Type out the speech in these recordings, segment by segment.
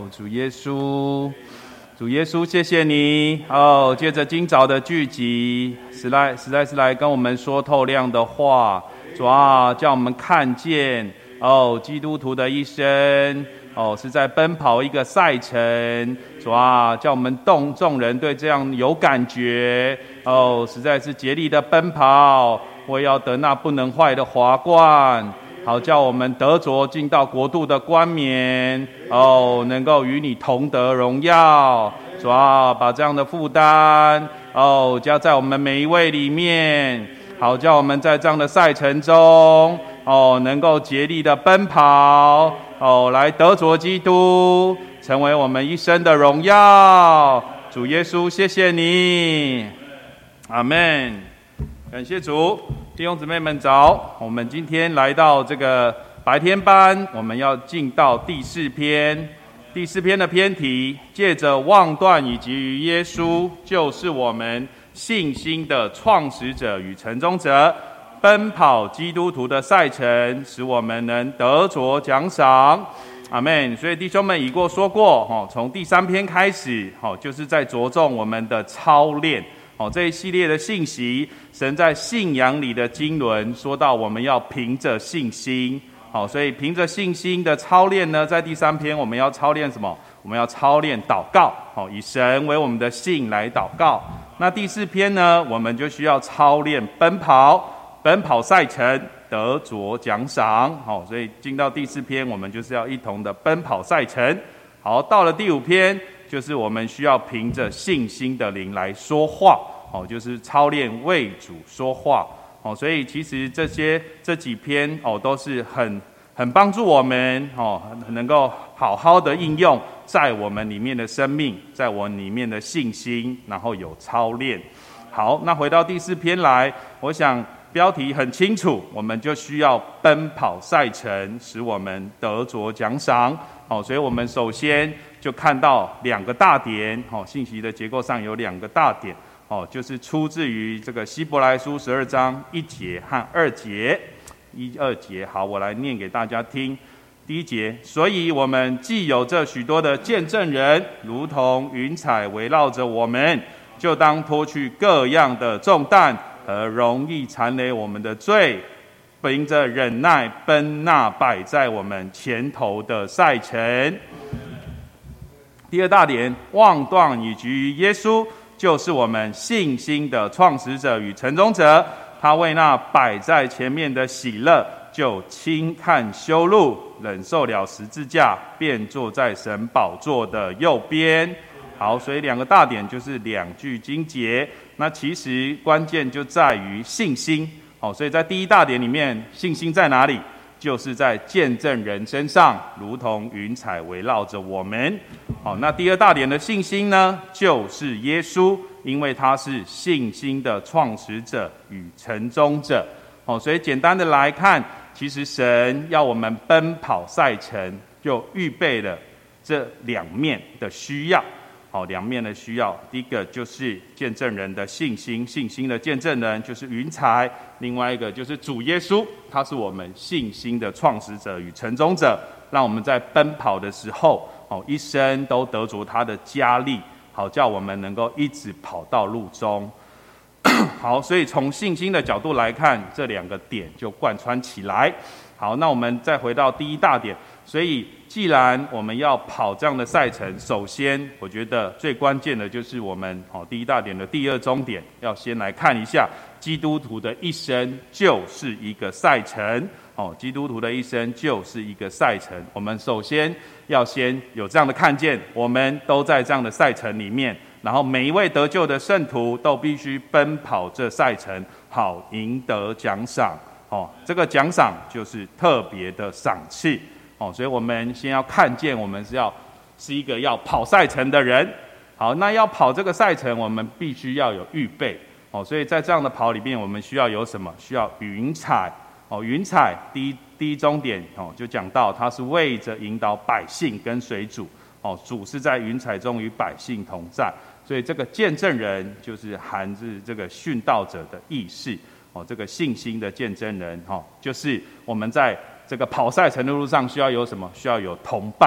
主耶稣，主耶稣，谢谢你哦！借着今早的聚集，实在是来跟我们说透亮的话，主啊，叫我们看见哦，基督徒的一生哦，是在奔跑一个赛程。主啊，叫我们众人对这样有感觉哦，实在是竭力的奔跑，我要得那不能坏的华冠。好叫我们得着进到国度的冠冕哦，能够与你同得荣耀。主啊，把这样的负担哦加在我们每一位里面，好叫我们在这样的赛程中哦，能够竭力的奔跑哦，来得着基督，成为我们一生的荣耀。主耶稣，谢谢你，阿们。感谢主。弟兄姊妹们早，我们今天来到这个白天班，我们要进到第4篇。第4篇的篇题，借着望断以及于耶稣，就是我们信心的创始者与成终者，奔跑基督徒的赛程，使我们能得着奖赏。阿们。所以弟兄们已过说过，从第3篇开始，就是在着重我们的操练。这一系列的信息，神在信仰里的经纶说到我们要凭着信心。所以凭着信心的操练呢，在第3篇我们要操练什么？我们要操练祷告，以神为我们的信来祷告。那第4篇呢，我们就需要操练奔跑赛程，得着奖赏。所以进到第4篇，我们就是要一同的奔跑赛程。好，到了第5篇，就是我们需要凭着信心的灵来说话，就是操练为主说话。所以其实这几篇都是很帮助我们能够好好的应用在我们里面的生命，在我里面的信心，然后有操练。好，那回到第4篇来，我想标题很清楚，我们就需要奔跑赛程，使我们得着奖赏。所以我们首先就看到2个大点，信息的结构上有2个大点，就是出自于这个希伯来书12章1节和2节。1、2节，好，我来念给大家听。第1节，所以我们既有这许多的见证人，如同云彩围绕着我们，就当脱去各样的重担和容易缠累我们的罪，凭着忍耐奔那摆在我们前头的赛程。第2大点，望断以及于耶稣，就是我们信心的创始者与成终者。他为那摆在前面的喜乐，就轻看羞辱，忍受了十字架，便坐在神宝座的右边。好，所以2个大点就是2句经节。那其实关键就在于信心。所以在第1大点里面，信心在哪里？就是在见证人身上，如同云彩围绕着我们。那第2大点的信心呢，就是耶稣，因为他是信心的创始者与成终者。所以简单的来看，其实神要我们奔跑赛程，就预备了这2面的需要。2面的需要，第一个就是见证人的信心，信心的见证人就是云彩；另外一个就是主耶稣，他是我们信心的创始者与成终者，让我们在奔跑的时候，一生都得着他的加力，好叫我们能够一直跑到路中。好，所以从信心的角度来看，这2个点就贯穿起来。好，那我们再回到第1大点。所以既然我们要跑这样的赛程，首先我觉得最关键的就是我们第1大点的第2终点，要先来看一下基督徒的一生就是一个赛程。基督徒的一生就是一个赛程。我们首先要先有这样的看见，我们都在这样的赛程里面，然后每一位得救的圣徒都必须奔跑这赛程，好赢得奖赏。这个奖赏就是特别的赏赐。所以我们先要看见，我们是一个要跑赛程的人。好，那要跑这个赛程，我们必须要有预备。所以在这样的跑里面，我们需要有什么？需要云彩。云彩第一终点就讲到，它是为着引导百姓跟随主。主是在云彩中与百姓同在，所以这个见证人就是含着这个殉道者的意识。这个信心的见证人，就是我们在这个跑赛程的路上需要有什么？需要有同伴。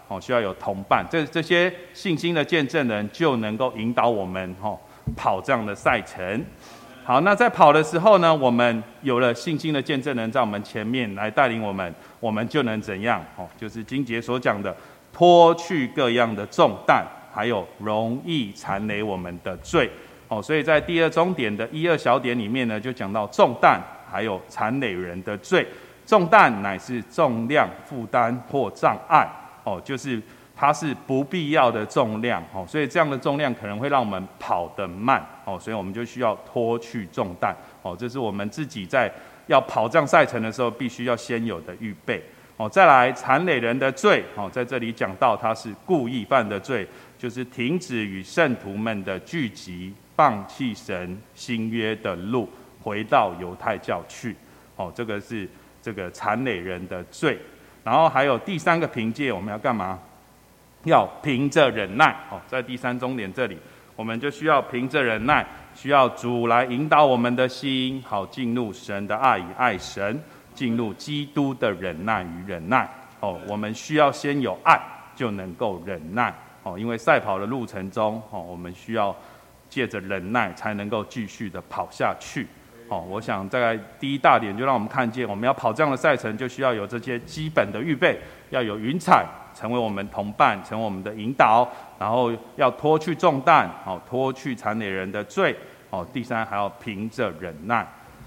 需要有同伴，这些信心的见证人就能够引导我们跑这样的赛程。好，那在跑的时候呢，我们有了信心的见证人在我们前面来带领我们，我们就能怎样？就是经节所讲的，脱去各样的重担，还有容易缠累我们的罪。所以在第二中点的1、2小点里面呢，就讲到重担，还有缠累人的罪。重担乃是重量、负担或障碍，就是它是不必要的重量，所以这样的重量可能会让我们跑得慢，所以我们就需要脱去重担，这是我们自己在要跑这样赛程的时候必须要先有的预备。再来缠累人的罪，在这里讲到它是故意犯的罪，就是停止与圣徒们的聚集，放弃神新约的路，回到犹太教去，这个是这个缠累人的罪。然后还有第3个凭借，我们要干嘛？要凭着忍耐，在第3中点这里，我们就需要凭着忍耐，需要主来引导我们的心，好进入神的爱与爱神，进入基督的忍耐与忍耐。我们需要先有爱，就能够忍耐。因为赛跑的路程中，我们需要借着忍耐，才能够继续的跑下去。我想在第1大点就让我们看见，我们要跑这样的赛程，就需要有这些基本的预备，要有云彩成为我们同伴，成为我们的引导，然后要脱去重担，脱去缠累人的罪。第3还要凭着忍耐。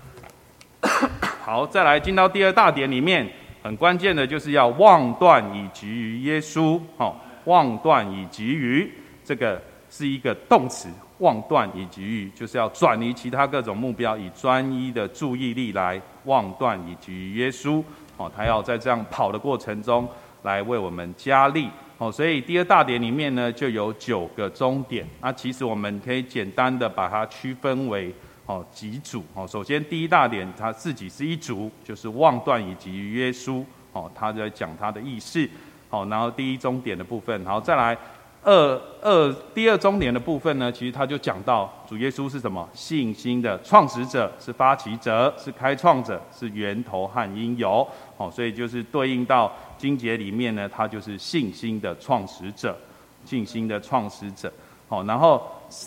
好，再来进到第2大点里面，很关键的就是要望断以及于耶稣。望断以及于，这个是一个动词，望断以及于就是要转移其他各种目标，以专一的注意力来望断以及于耶稣。他要在这样跑的过程中来为我们加力。所以第2大点里面呢，就有9个终点。那其实我们可以简单的把它区分为几组。首先第1大点它自己是一组，就是望断以及于耶稣。他在讲他的意思。然后第1终点的部分，然后再来第2终点的部分呢，其实他就讲到主耶稣是什么？信心的创始者，是发起者，是开创者，是源头和因由。所以就是对应到经节里面呢，他就是信心的创始者，信心的创始者。然后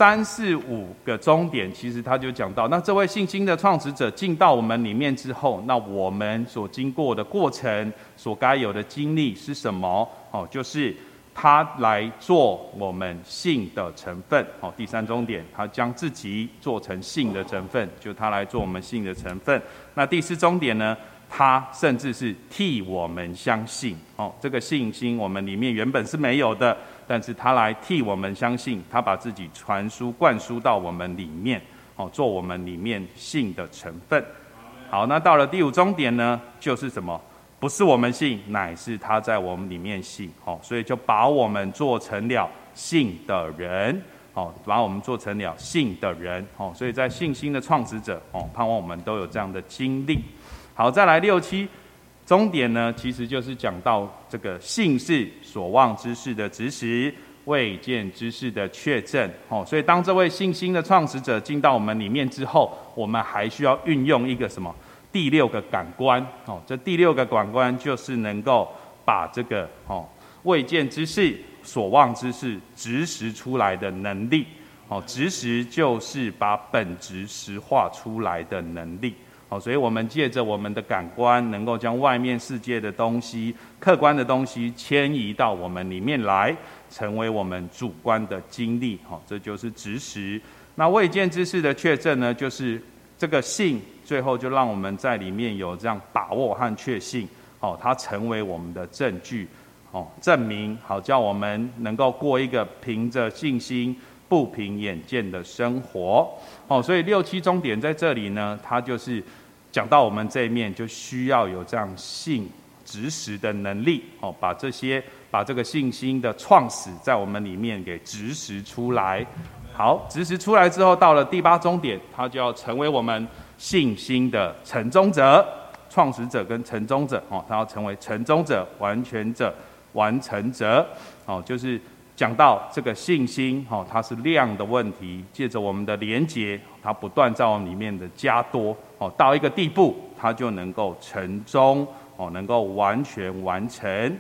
3、4、5个终点，其实他就讲到，那这位信心的创始者进到我们里面之后，那我们所经过的过程，所该有的经历是什么？就是他来做我们信的成分。第3终点，他将自己做成信的成分，就他来做我们信的成分。那第4终点呢，他甚至是替我们相信。这个信心我们里面原本是没有的，但是他来替我们相信，他把自己传输灌输到我们里面，做我们里面信的成分。好，那到了第5终点呢，就是什么？不是我们信，乃是他在我们里面信。所以就把我们做成了信的人。把我们做成了信的人。所以在信心的创始者，盼望我们都有这样的经历。好，再来6、7终点呢，其实就是讲到这个信是所望之事的执实，未见之事的确证。所以当这位信心的创始者进到我们里面之后，我们还需要运用一个什么？第6个感官。这第6个感官就是能够把这个未见之事、所望之事执实出来的能力。执实就是把本质实化出来的能力。所以我们借着我们的感官，能够将外面世界的东西、客观的东西迁移到我们里面来，成为我们主观的经历。这就是执实。那未见之事的确证呢，就是这个信，最后就让我们在里面有这样把握和确信。它成为我们的证据，证明，好叫我们能够过一个凭着信心不凭眼见的生活。所以6、7终点在这里呢，它就是讲到我们这一面就需要有这样信执实的能力，把这个信心的创始在我们里面给执实出来。好，执实出来之后，到了第8终点，它就要成为我们信心的成终者、创始者跟成终者。它要成为成终者、完全者、完成者。就是讲到这个信心，它是量的问题，借着我们的连结，它不断在我们里面的加多，到一个地步，它就能够成终，能够完全完成。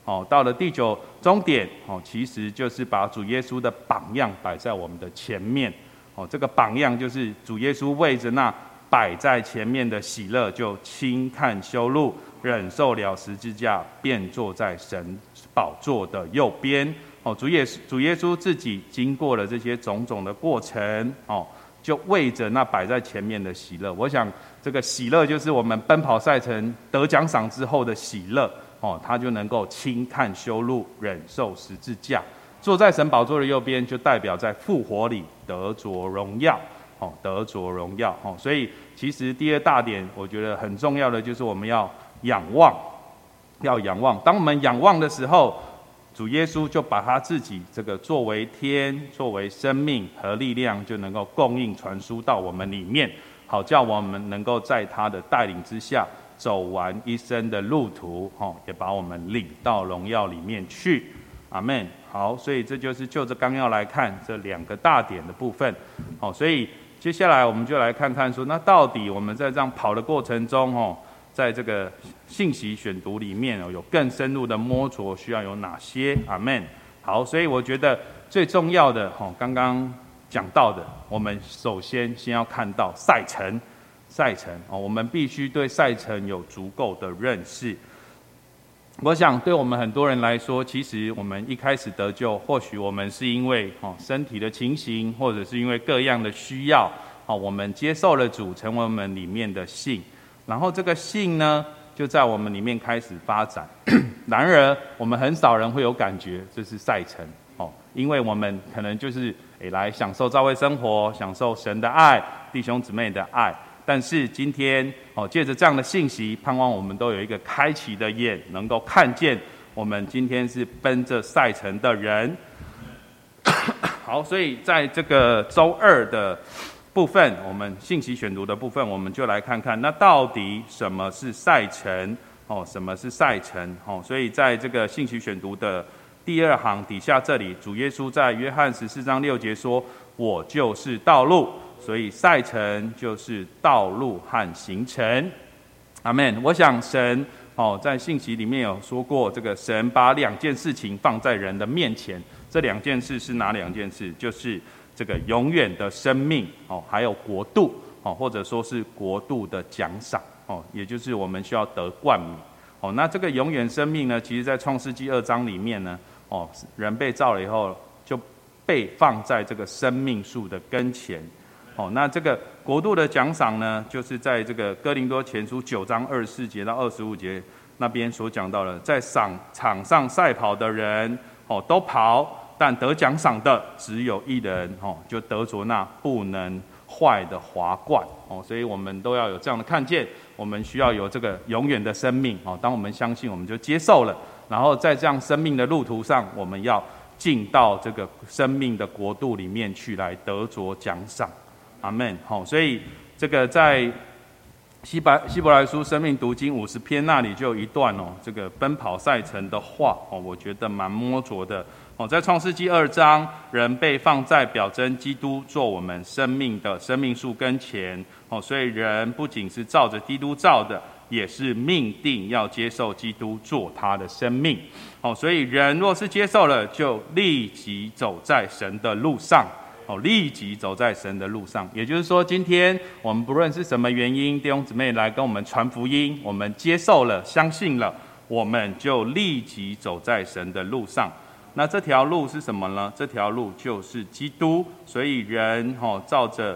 到了第9终点，其实就是把主耶稣的榜样摆在我们的前面。这个榜样就是主耶稣为着那摆在前面的喜乐，就轻看羞辱，忍受了十字架，便坐在神宝座的右边。主耶稣自己经过了这些种种的过程，就为着那摆在前面的喜乐。我想这个喜乐就是我们奔跑赛程得奖赏之后的喜乐，他就能够轻看羞辱，忍受十字架，坐在神宝座的右边，就代表在复活里得着荣耀，得着荣耀。所以其实第2大点我觉得很重要的就是我们要仰望，要仰望。当我们仰望的时候，主耶稣就把他自己这个作为天，作为生命和力量，就能够供应传输到我们里面，好叫我们能够在他的带领之下走完一生的路途，也把我们领到荣耀里面去。阿们。好，所以这就是就着纲要来看这2个大点的部分。所以接下来我们就来看看说，那到底我们在这样跑的过程中，在这个信息选读里面有更深入的摸着，需要有哪些？阿们。好，所以我觉得最重要的，刚刚讲到的，我们首先要看到赛程，我们必须对赛程有足够的认识。我想对我们很多人来说，其实我们一开始得救，或许我们是因为身体的情形，或者是因为各样的需要，我们接受了主，成为我们里面的信。然后这个信呢，就在我们里面开始发展。然而，我们很少人会有感觉这是赛程，因为我们可能就是来享受教会生活，享受神的爱，弟兄姊妹的爱。但是今天借着这样的信息，盼望我们都有一个开启的眼，能够看见我们今天是奔着赛程的人。好，所以在这个周2的部分，我们信息选读的部分，我们就来看看那到底什么是赛程，什么是赛程。所以在这个信息选读的第2行底下这里，主耶稣在约翰14章6节说，我就是道路。所以赛程就是道路和行程。阿们。我想神在信息里面有说过，这个神把2件事情放在人的面前，这2件事是哪2件事？就是这个永远的生命，还有国度，或者说是国度的奖赏，也就是我们需要得冠冕。那这个永远生命呢，其实在创世纪2章里面呢，人被造了以后，就被放在这个生命树的跟前。那这个国度的奖赏呢，就是在这个哥林多前书9章24节到25节那边所讲到的，在场上赛跑的人，都跑，但得奖赏的只有一人，就得着那不能坏的华冠。所以我们都要有这样的看见，我们需要有这个永远的生命。当我们相信，我们就接受了，然后在这样生命的路途上，我们要进到这个生命的国度里面去，来得着奖赏。阿们。所以这个在希伯来书生命读经50篇那里就有一段这个奔跑赛程的话，我觉得蛮摸着的。在创世纪2章，人被放在表征基督做我们生命的生命树跟前，所以人不仅是照着基督造的，也是命定要接受基督做他的生命。所以人若是接受了，就立即走在神的路上。立即走在神的路上。也就是说，今天我们不论是什么原因，弟兄姊妹来跟我们传福音，我们接受了，相信了，我们就立即走在神的路上。那这条路是什么呢？这条路就是基督。所以人照着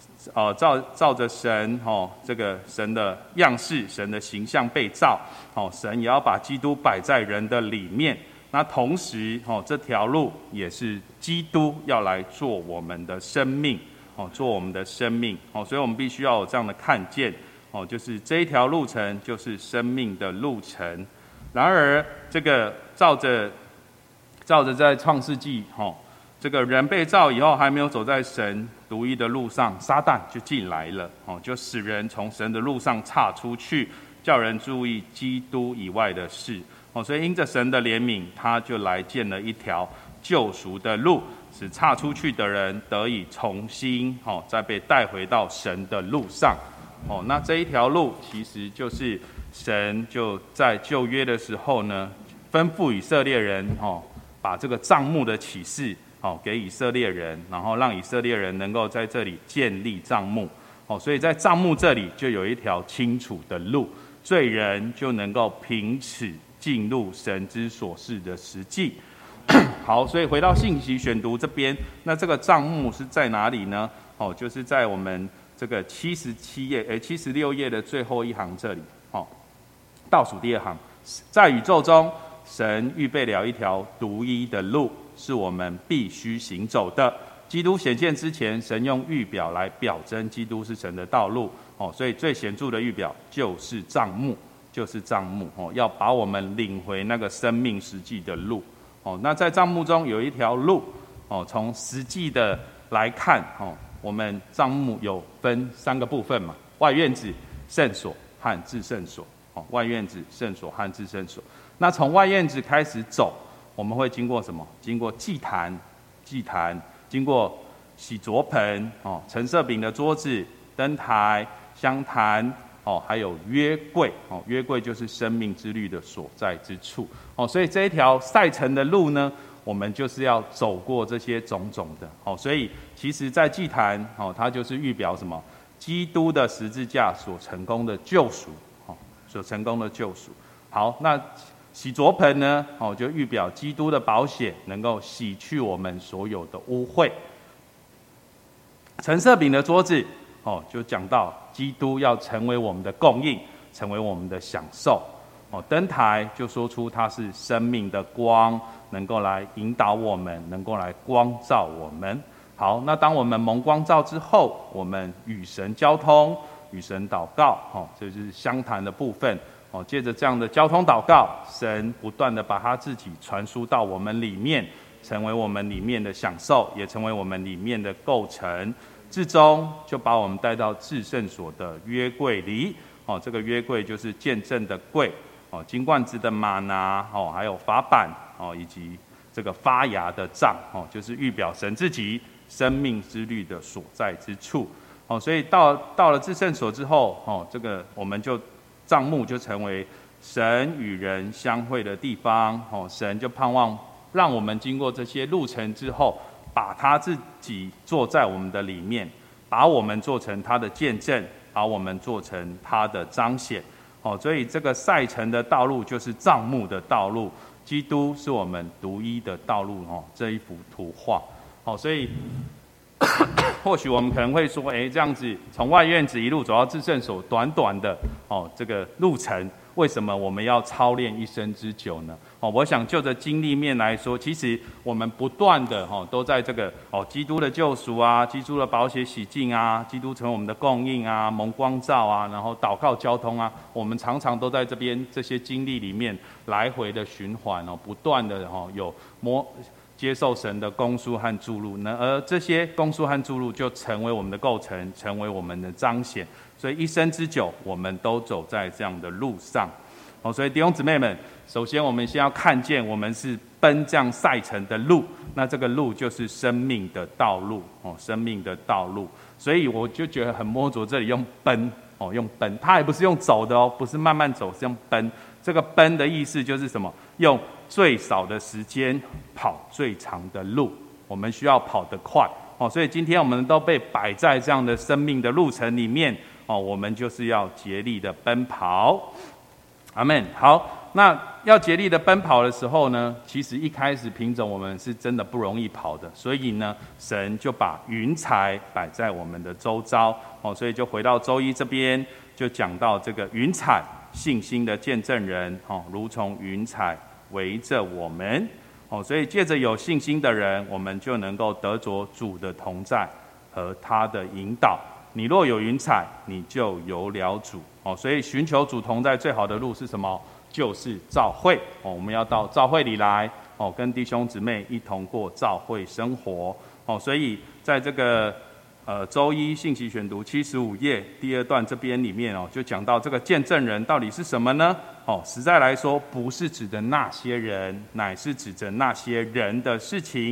神这个神的样式、神的形象被造，神也要把基督摆在人的里面。那同时这条路也是基督要来做我们的生命，做我们的生命。所以我们必须要有这样的看见，就是这一条路程就是生命的路程。然而这个照着在创世纪，这个人被造以后还没有走在神独一的路上，撒旦就进来了，就使人从神的路上岔出去，叫人注意基督以外的事。所以因着神的怜悯，他就来建了一条救赎的路，使岔出去的人得以重新再被带回到神的路上。那这一条路其实就是神就在旧约的时候呢， 吩咐以色列人把这个帐幕的启示给以色列人，然后让以色列人能够在这里建立帐幕。所以在帐幕这里就有一条清楚的路，罪人就能够凭此进入神之所示的实际。好，所以回到信息选读这边，那这个帐幕是在哪里呢？就是在我们这个76页的最后一行这里，倒数第二行，在宇宙中，神预备了一条独一的路，是我们必须行走的。基督显现之前，神用预表来表征基督是神的道路。所以最显著的预表就是帐幕，要把我们领回那个生命实际的路。那在帐幕中有一条路，从实际的来看，我们帐幕有分3个部分嘛，外院子、圣所和至圣所。外院子、圣所和至圣所。那从外院子开始走，我们会经过什么？经过祭坛，经过洗濯盆，陈设饼的桌子、灯台、香坛，还有约柜。约柜就是生命之律的所在之处。所以这一条赛程的路呢，我们就是要走过这些种种的。所以其实在祭坛，它就是预表什么？基督的十字架所成功的救赎。好，那洗濯盆呢？就预表基督的宝血能够洗去我们所有的污秽。陈设饼的桌子，就讲到基督要成为我们的供应，成为我们的享受。灯台就说出它是生命的光，能够来引导我们，能够来光照我们。好，那当我们蒙光照之后，我们与神交通，与神祷告，这就是相谈的部分。借着这样的交通祷告，神不断的把他自己传输到我们里面，成为我们里面的享受，也成为我们里面的构成。至终就把我们带到至圣所的约柜里。这个约柜就是见证的柜，金冠子的玛拿，还有法版，以及这个发芽的杖，就是预表神自己生命之律的所在之处。所以到了至圣所之后，这个我们就帐幕就成为神与人相会的地方。神就盼望让我们经过这些路程之后，把他自己坐在我们的里面，把我们做成他的见证，把我们做成他的彰显。所以这个赛程的道路就是帐幕的道路，基督是我们独一的道路。这一幅图画。所以或许我们可能会说，这样子从外院子一路走到至圣所，短短的这个路程，为什么我们要操练一生之久呢？我想就着经历面来说，其实我们不断的都在这个基督的救赎啊，基督的宝血洗净啊，基督成为我们的供应啊，蒙光照啊，然后祷告交通啊，我们常常都在这边这些经历里面来回的循环，不断的有接受神的供书和注入，而这些供书和注入就成为我们的构成，成为我们的彰显。所以一生之久，我们都走在这样的路上。所以弟兄姊妹们，首先我们先要看见，我们是奔这样赛程的路，那这个路就是生命的道路，生命的道路。所以我就觉得很摸着这里用奔，用奔，它也不是用走的不是慢慢走，是用奔。这个奔的意思就是什么？用最少的时间跑最长的路，我们需要跑得快。所以今天我们都被摆在这样的生命的路程里面，我们就是要竭力的奔跑。阿们。好，那要竭力的奔跑的时候呢，其实一开始凭着我们是真的不容易跑的，所以呢，神就把云彩摆在我们的周遭。所以就回到周一这边，就讲到这个云彩，信心的见证人，如同云彩围着我们。所以借着有信心的人，我们就能够得着主的同在和他的引导。你若有云彩，你就有了主。所以寻求主同在最好的路是什么？就是召会。我们要到召会里来，跟弟兄姊妹一同过召会生活。所以在这个周一信息选读75页第2段这边里面就讲到这个见证人到底是什么呢？实在来说，不是指的那些人，乃是指着那些人的事情，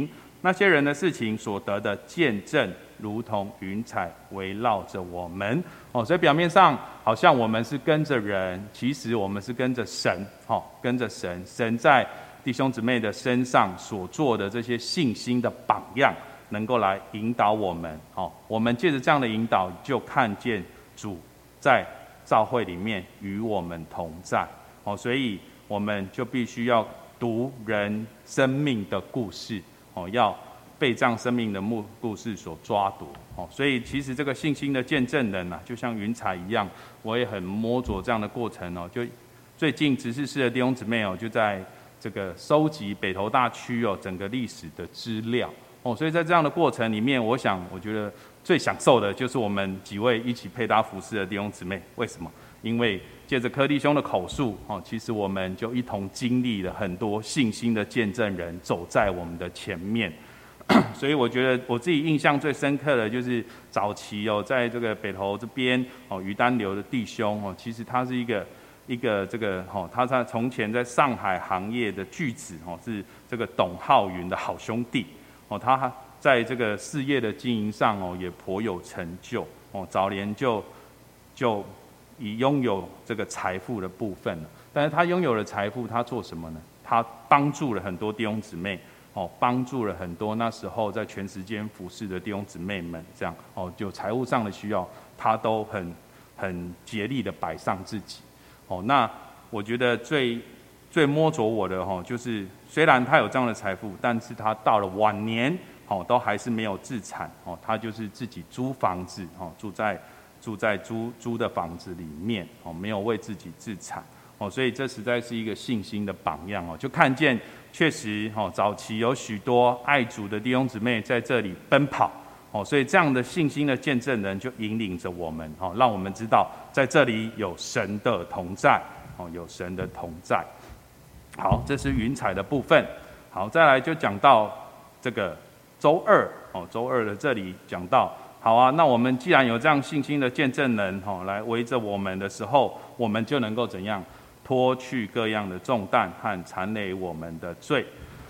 那些人的事情所得的见证，如同云彩围绕着我们。所以表面上好像我们是跟着人，其实我们是跟着神，跟着神。神在弟兄姊妹的身上所做的这些信心的榜样，能够来引导我们。我们借着这样的引导，就看见主在教会里面与我们同在。所以我们就必须要读人生命的故事，要被这样生命的故事所抓夺。所以其实这个信心的见证人就像云彩一样，我也很摸着这样的过程。就最近执事室的弟兄姊妹就在这个收集北投大区整个历史的资料。所以在这样的过程里面，我觉得最享受的就是我们几位一起配搭服侍的弟兄姊妹。为什么？因为借着柯弟兄的口述，其实我们就一同经历了很多信心的见证人走在我们的前面。所以我觉得我自己印象最深刻的就是早期在这个北投这边于丹流的弟兄其实他是一个这个他在从前在上海行业的巨子是这个董浩云的好兄弟他在这个事业的经营上也颇有成就早年就已拥有这个财富的部分了。但是他拥有了财富，他做什么呢？他帮助了很多弟兄姊妹帮助了很多那时候在全时间服侍的弟兄姊妹们，这样就财务上的需要，他都很竭力的摆上自己那我觉得最摸着我的就是虽然他有这样的财富，但是他到了晚年都还是没有自产他就是自己租房子住在租的房子里面没有为自己自产所以这实在是一个信心的榜样就看见确实早期有许多爱主的弟兄姊妹在这里奔跑所以这样的信心的见证人就引领着我们让我们知道在这里有神的同在有神的同在。好，这是云彩的部分。好，再来就讲到这个周二周二的这里讲到，好啊，那我们既然有这样信心的见证人来围着我们的时候，我们就能够怎样脱去各样的重担和缠累我们的罪。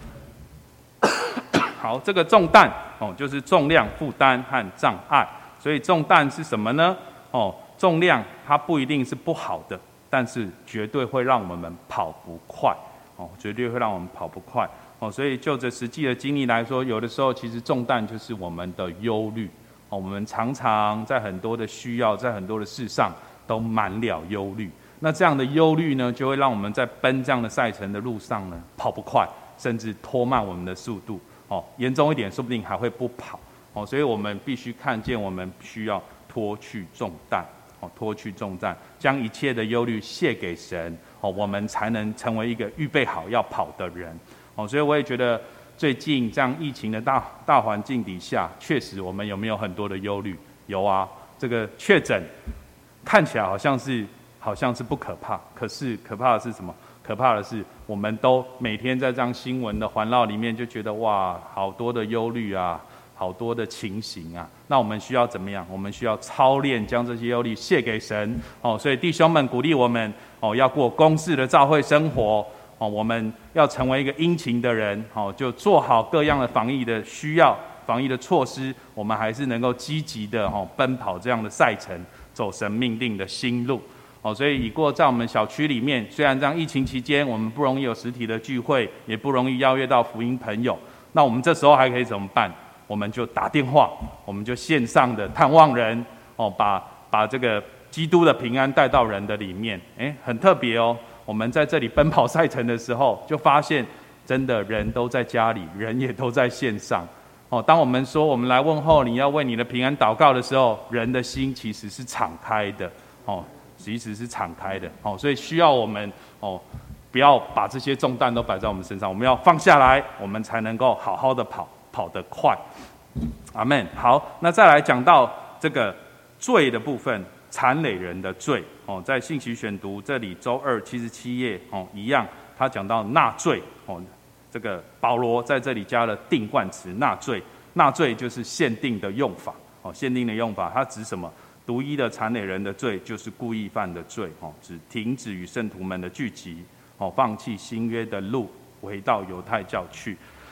好，这个重担就是重量、负担和障碍。所以重担是什么呢？重量它不一定是不好的，但是绝对会让我们跑不快绝对会让我们跑不快所以就着实际的经历来说，有的时候其实重担就是我们的忧虑我们常常在很多的需要，在很多的事上都满了忧虑。那这样的忧虑呢，就会让我们在奔这样的赛程的路上呢跑不快，甚至拖慢我们的速度严重一点说不定还会不跑所以我们必须看见我们需要脱去重担脱去重担，将一切的忧虑卸给神我们才能成为一个预备好要跑的人所以我也觉得最近这样疫情的大环境底下，确实我们有没有很多的忧虑？有啊，这个确诊看起来好像是不可怕，可是可怕的是什么？可怕的是我们都每天在这样新闻的环绕里面，就觉得哇，好多的忧虑啊，好多的情形啊。那我们需要怎么样？我们需要操练将这些忧虑卸给神所以弟兄们鼓励我们要过公事的教会生活我们要成为一个殷勤的人就做好各样的防疫的需要、防疫的措施，我们还是能够积极的奔跑这样的赛程，走神命定的新路所以在我们小区里面，虽然这样疫情期间我们不容易有实体的聚会，也不容易邀约到福音朋友，那我们这时候还可以怎么办？我们就打电话，我们就线上的探望人把这个基督的平安带到人的里面很特别我们在这里奔跑赛程的时候，就发现真的人都在家里，人也都在线上当我们说我们来问候你，要为你的平安祷告的时候，人的心其实是敞开的其实是敞开的所以需要我们不要把这些重担都摆在我们身上，我们要放下来，我们才能够好好的跑得快。阿们。好，那再来讲到这个罪的部分，缠累人的罪在信息选读这里周2 77页一样，他讲到纳罪这个保罗在这里加了定冠词纳罪。纳罪就是限定的用法限定的用法，它指什么？独一的缠累人的罪就是故意犯的罪指停止与圣徒们的聚集放弃新约的路，回到犹太教去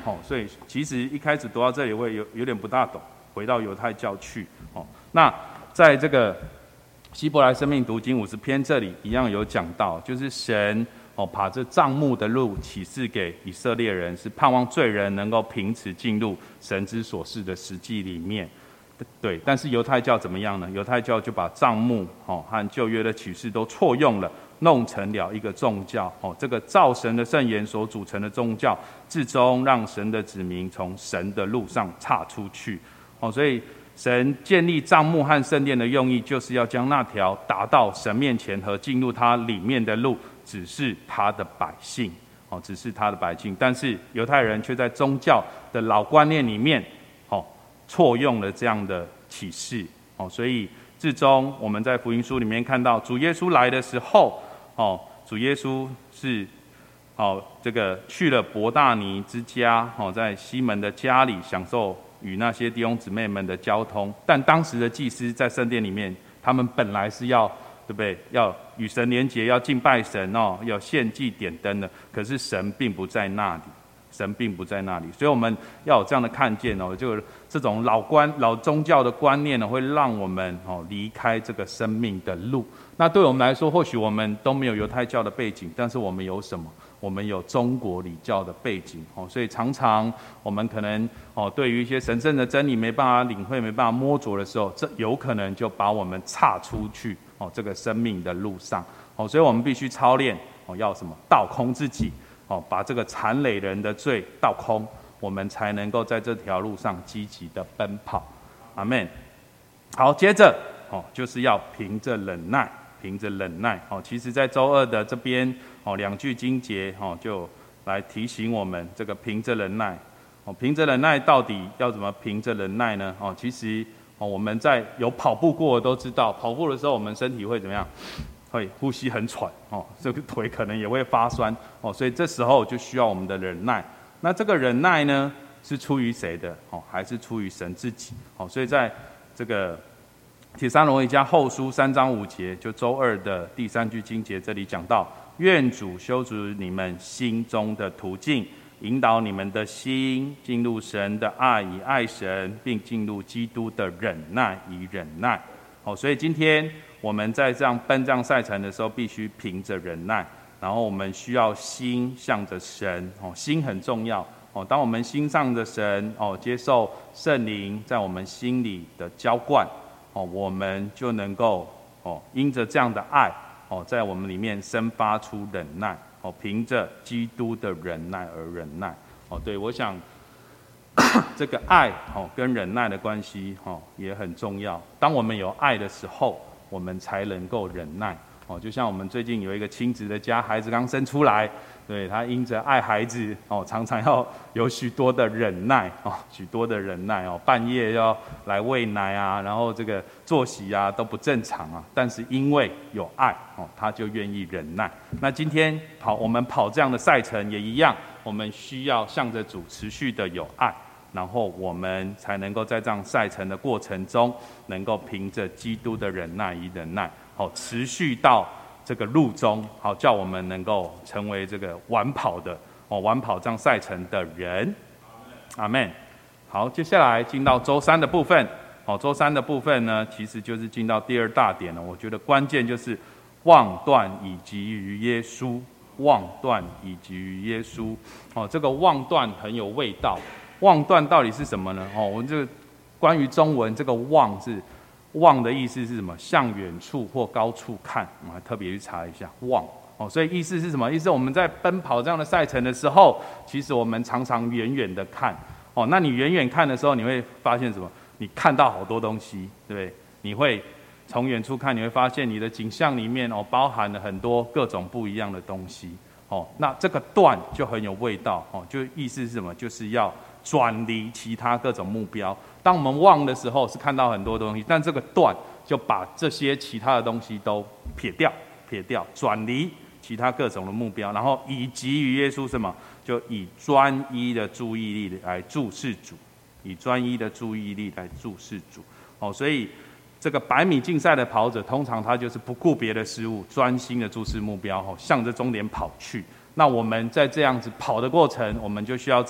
所以其实一开始读到这里会有点不大懂，回到犹太教去。那在这个希伯来生命读经50篇这里一样有讲到，就是神把这帐幕的路启示给以色列人，是盼望罪人能够凭此进入神之所示的实际里面。对，但是犹太教怎么样呢？犹太教就把帐幕和旧约的启示都错用了，弄成了一个宗教。这个造神的圣言所组成的宗教，至终让神的子民从神的路上岔出去。所以神建立帐幕和圣殿的用意，就是要将那条达到神面前和进入他里面的路，指示他的百姓。指示他的百姓。但是犹太人却在宗教的老观念里面错用了这样的启示。所以至终我们在福音书里面看到，主耶稣来的时候，主耶稣是这个去了伯大尼之家，在西门的家里享受与那些弟兄姊妹们的交通。但当时的祭司在圣殿里面，他们本来是要，对不对？要与神连结，要敬拜神要献祭点灯的。可是神并不在那里，神并不在那里。所以我们要有这样的看见就这种老宗教的观念会让我们离开这个生命的路。那对我们来说，或许我们都没有犹太教的背景，但是我们有什么？我们有中国礼教的背景。所以常常我们可能对于一些神圣的真理没办法领会、没办法摸着的时候，这有可能就把我们岔出去这个生命的路上。所以我们必须操练要什么？倒空自己，把这个残累人的罪倒空，我们才能够在这条路上积极的奔跑。阿们。好，接着就是要凭着忍耐，凭着忍耐。其实在周二的这边2句经节就来提醒我们这个凭着忍耐。凭着忍耐到底要怎么凭着忍耐呢？其实我们在有跑步过的都知道，跑步的时候我们身体会怎么样？会呼吸很喘这个腿可能也会发酸所以这时候就需要我们的忍耐。那这个忍耐呢，是出于谁的还是出于神自己所以在这个帖撒罗尼迦后书3章5节，就周二的第3句经节，这里讲到：愿主修筑你们心中的途径，引导你们的心进入神的爱，以爱神，并进入基督的忍耐，以忍耐。所以今天我们在这样奔这样赛程的时候，必须凭着忍耐，然后我们需要心向着神心很重要当我们心向着神接受圣灵在我们心里的浇灌我们就能够因着这样的爱在我们里面生发出忍耐凭着基督的忍耐而忍耐对，我想这个爱跟忍耐的关系也很重要。当我们有爱的时候，我们才能够忍耐就像我们最近有一个亲子的家，孩子刚生出来，对，他因着爱孩子常常要有许多的忍耐许多的忍耐半夜要来喂奶啊，然后这个作息啊都不正常啊，但是因为有爱他就愿意忍耐。那今天我们跑这样的赛程也一样，我们需要向着主持续的有爱，然后我们才能够在这样赛程的过程中，能够凭着基督的忍耐以忍耐持续到这个路中叫我们能够成为这个完跑这样赛程的人。阿们。好，接下来进到周3的部分周3的部分呢，其实就是进到第2大点了。我觉得关键就是望断以及于耶稣，望断以及于耶稣这个望断很有味道。望断到底是什么呢我们这个关于中文这个望是望的意思是什么？向远处或高处看，我们还特别去查一下望所以意思是什么？意思我们在奔跑这样的赛程的时候，其实我们常常远远的看那你远远看的时候，你会发现什么？你看到好多东西，对不对？你会从远处看，你会发现你的景象里面包含了很多各种不一样的东西那这个断就很有味道就意思是什么？就是要转离其他各种目标。当我们望的时候是看到很多东西，但这个断就把这些其他的东西都撇掉，转离其他各种的目标，然后以及于耶稣什么？就以专一的注意力来注视主，以专一的注意力来注视主所以这个100米竞赛的跑者，通常他就是不顾别的事物，专心的注视目标向着终点跑去。那我们在这样子跑的过程，我们就需要这样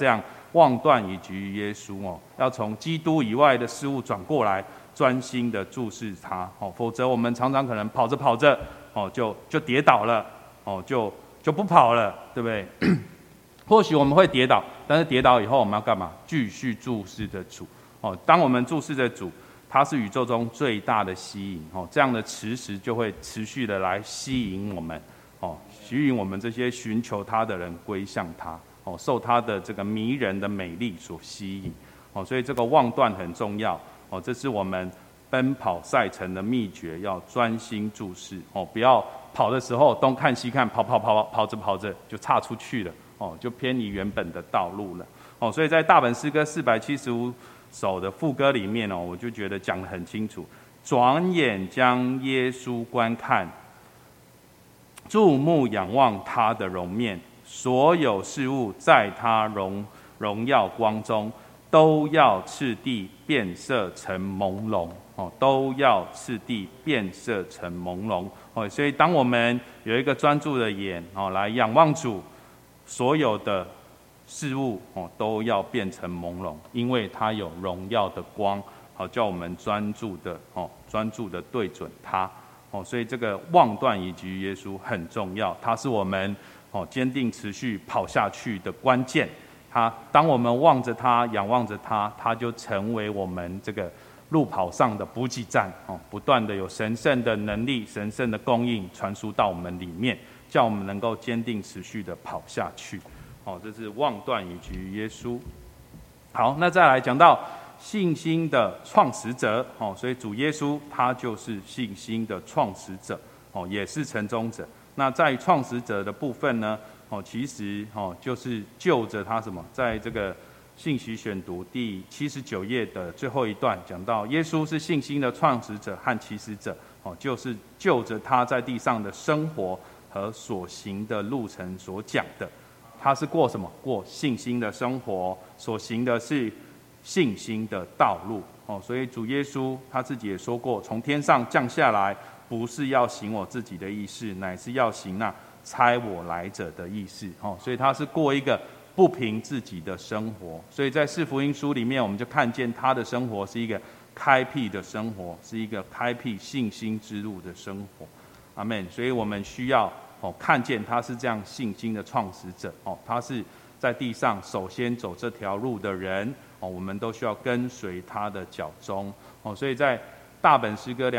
妄断以及于耶稣哦，要从基督以外的事物转过来，专心的注视他哦，否则我们常常可能跑着跑着哦，就跌倒了哦，就不跑了，对不对？或许我们会跌倒，但是跌倒以后我们要干嘛？继续注视着主哦。当我们注视着主，他是宇宙中最大的吸引哦，这样的磁石就会持续的来吸引我们哦，吸引我们这些寻求他的人归向他哦，受他的这个迷人的美丽所吸引哦，所以这个望断很重要哦，这是我们奔跑赛程的秘诀，要专心注视哦，不要跑的时候东看西看，跑着就岔出去了哦，就偏离原本的道路了哦，所以在大本诗歌475首的副歌里面哦，我就觉得讲得很清楚，转眼将耶稣观看，注目仰望他的容面，所有事物在他荣耀光中，都要次第变色成朦胧哦，都要次第变色成朦胧哦。所以，当我们有一个专注的眼哦，来仰望主，所有的事物哦都要变成朦胧，因为它有荣耀的光，好叫我们专注的对准它哦。所以这个望断以及耶稣很重要，它是我们坚定持续跑下去的关键。当我们望着它，仰望着它，它就成为我们这个路跑上的补给站哦，不断的有神圣的能力、神圣的供应传输到我们里面，叫我们能够坚定持续的跑下去。哦，这是望断以及耶稣。好，那再来讲到信心的创始者哦，所以主耶稣他就是信心的创始者哦，也是成终者。那在创始者的部分呢？哦，其实就是就着他什么，在这个信息选读第79页的最后一段讲到，耶稣是信心的创始者和起始者哦，就是就着他在地上的生活和所行的路程所讲的，他是过什么？过信心的生活，所行的是信心的道路哦。所以主耶稣他自己也说过，从天上降下来，不是要行我自己的意思，乃是要行那差我来者的意思哦，所以他是过一个不凭自己的生活，所以在四福音书里面，我们就看见他的生活是一个开辟的生活，是一个开辟信心之路的生活。阿们。所以我们需要看见他是这样信心的创始者哦，他是在地上首先走这条路的人哦，我们都需要跟随他的脚踪哦。所以在大本诗歌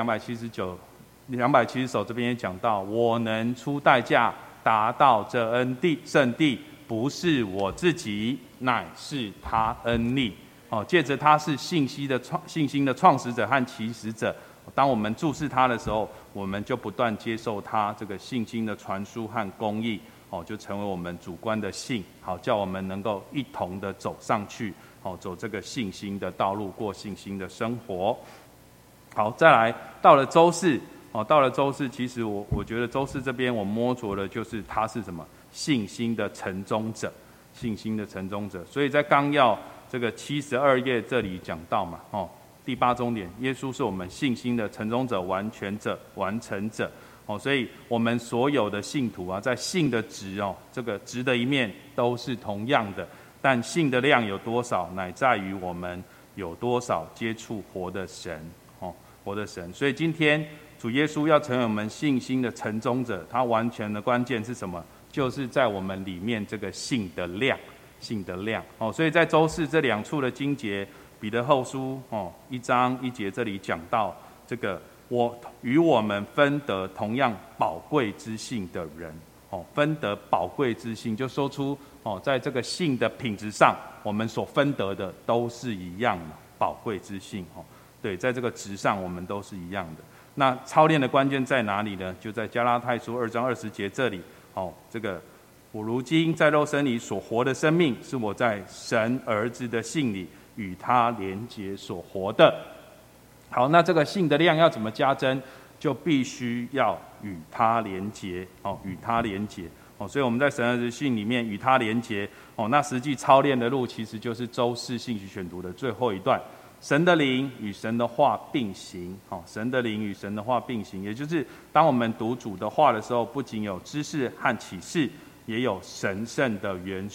270首这边也讲到，我能出代价达到这圣地，不是我自己，乃是他恩力哦。借着他是信心的创始者和起始者，当我们注视他的时候，我们就不断接受他这个信心的传输和公义哦，就成为我们主观的信，好叫我们能够一同的走上去哦，走这个信心的道路，过信心的生活。好，再来到了周四。到了周四，其实我觉得周四这边我摸着的就是他是什么信心的成终者，信心的成终者。所以在纲要这个72页这里讲到嘛，第8重点，耶稣是我们信心的成终者、完全者、完成者。所以我们所有的信徒啊，在信的值这个值的一面都是同样的，但信的量有多少，乃在于我们有多少接触活的神，活的神。所以今天主耶稣要成为我们信心的成终者，他完全的关键是什么？就是在我们里面这个信的量，信的量所以在周四这2处的经节，彼得后书1章1节这里讲到这个与我们分得同样宝贵之信的人分得宝贵之信，就说出在这个信的品质上，我们所分得的都是一样的宝贵之信对，在这个值上我们都是一样的。那操练的关键在哪里呢？就在加拉太书2章20节这里这个我如今在肉身里所活的生命，是我在神儿子的信里与他连结所活的。好，那这个信的量要怎么加增？就必须要与他连结与他连结所以我们在神儿子信里面与他连结那实际操练的路其实就是周四信息选读的最后一段，神的灵与神的话并行神的灵与神的话并行，也就是当我们读主的话的时候，不仅有知识和启示，也有神圣的元素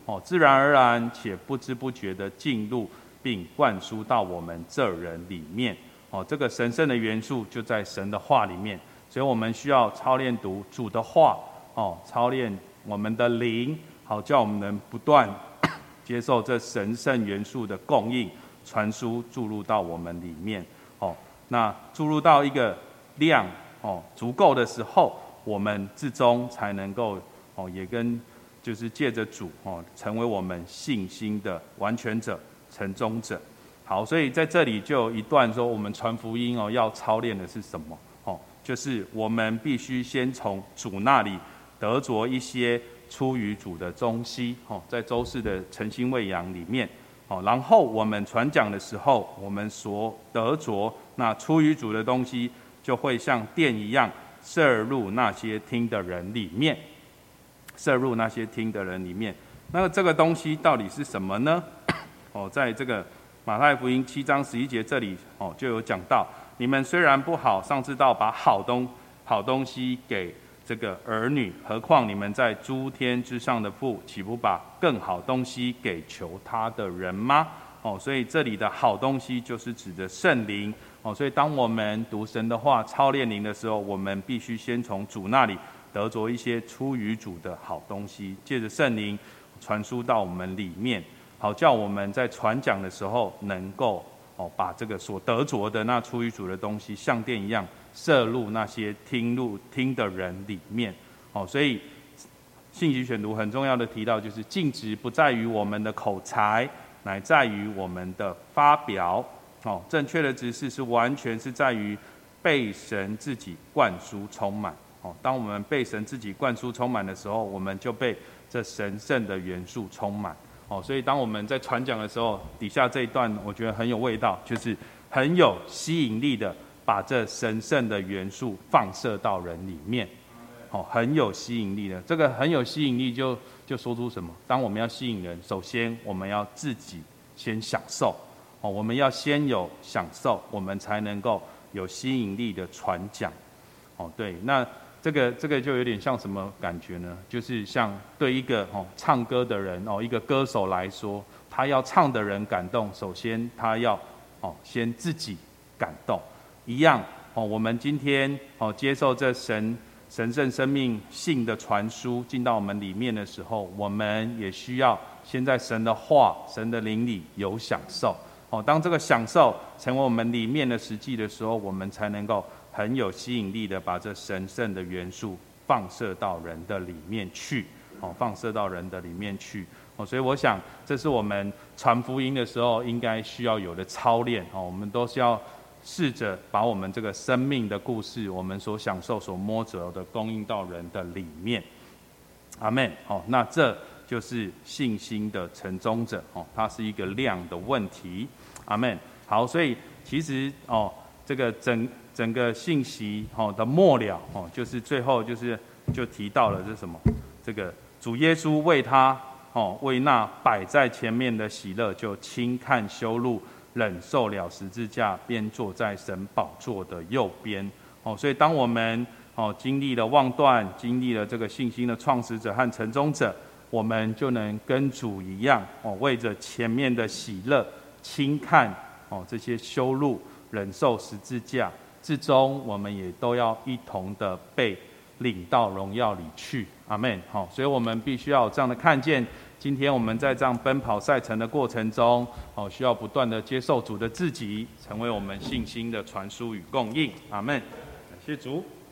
自然而然且不知不觉地进入并灌输到我们这人里面。这个神圣的元素就在神的话里面，所以我们需要操练读主的话，操练我们的灵，好叫我们能不断接受这神圣元素的供应、传输、注入到我们里面。那注入到一个量足够的时候，我们至终才能够也跟就是借着主成为我们信心的完全者、成终者。好，所以在这里就有一段说，我们传福音要操练的是什么？就是我们必须先从主那里得着一些出于主的东西，在周四的诚心喂养里面，然后我们传讲的时候，我们所得着那出于主的东西，就会像电一样射入那些听的人里面，射入那些听的人里面。那这个东西到底是什么呢？在这个马太福音7章11节这里就有讲到，你们虽然不好，尚知道把好东西给这个儿女，何况你们在诸天之上的父，岂不把更好东西给求他的人吗？所以这里的好东西就是指的圣灵。所以当我们读神的话、操练灵的时候，我们必须先从主那里得着一些出于主的好东西，借着圣灵传输到我们里面，好叫我们在传讲的时候能够把这个所得着的那出于主的东西，像电一样射入那些听的人里面。所以信息选读很重要的提到，就是尽职不在于我们的口才，乃在于我们的发表。正确的执事是完全是在于被神自己灌输充满。当我们被神自己灌输充满的时候，我们就被这神圣的元素充满。所以当我们在传讲的时候，底下这一段我觉得很有味道，就是很有吸引力的把这神圣的元素放射到人里面。很有吸引力的，这个很有吸引力就说出什么？当我们要吸引人，首先我们要自己先享受。我们要先有享受，我们才能够有吸引力的传讲。对，那这个就有点像什么感觉呢？就是像对一个唱歌的人一个歌手来说，他要唱的人感动，首先他要先自己感动一样。我们今天接受这神圣生命性的传输进到我们里面的时候，我们也需要先在神的话、神的灵里有享受。当这个享受成为我们里面的实际的时候，我们才能够很有吸引力的把这神圣的元素放射到人的里面去，放射到人的里面去。所以我想这是我们传福音的时候应该需要有的操练。我们都是要试着把我们这个生命的故事，我们所享受、所摸着的供应到人的里面。阿们。那这就是信心的成终者，它是一个量的问题。阿们。好，所以其实这个整个信息的末了就是最后就提到了这什么？这个主耶稣为那摆在前面的喜乐，就轻看羞辱，忍受了十字架，便坐在神宝座的右边。所以当我们经历了望断，经历了这个信心的创始者和成终者，我们就能跟主一样为着前面的喜乐轻看这些羞辱，忍受十字架，至终我们也都要一同的被领到荣耀里去。阿们。所以我们必须要有这样的看见。今天我们在这样奔跑赛程的过程中，需要不断的接受主的自己，成为我们信心的传输与供应。阿们。感谢主。